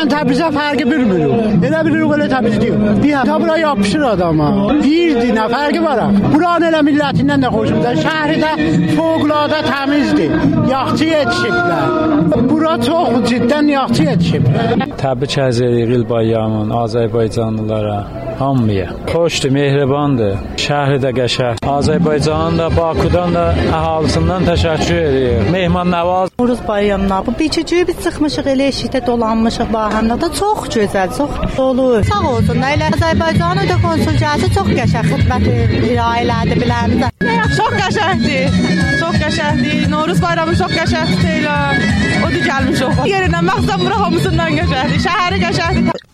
Təbrizə fərqi bilmirik. Elə bilirik elə Təbriz deyil. Bir bura yapışır adama. Birdir, nə fərqi var? Buranın elə millətindən də xoşumdur. Şəhəri də fövqəladə təmizdir. Yaxşı yetişiblər. Bura çox ciddən yaxşı yetişiblər. Təbrik edirik İlbayamın, Azərbaycanlılara, hamıya. Xoşdur, mehribandır. Şəhəri də qəşəng. Azərbaycanın da, Bakudan da əhalisindən təşəkkür edirik. Mehman nəvaz. Uruz bayramına bu biçiciyi biz çıxmışıq elə eşikdə dolanmışıq bahanda da çox gözəl, çox olur. Sağ olsun. Elə Azərbaycanın da konsulcası çox qəşəng xidmət irəlilədi biləmizə. Çox qəşəngdir. Çox qəşəngdir. Novruz bayramı çox qəşəngdir. O da gəlmiş o. Yerinə məxzəm bura hamısından qəşəngdir. Şəhəri qəşəngdir.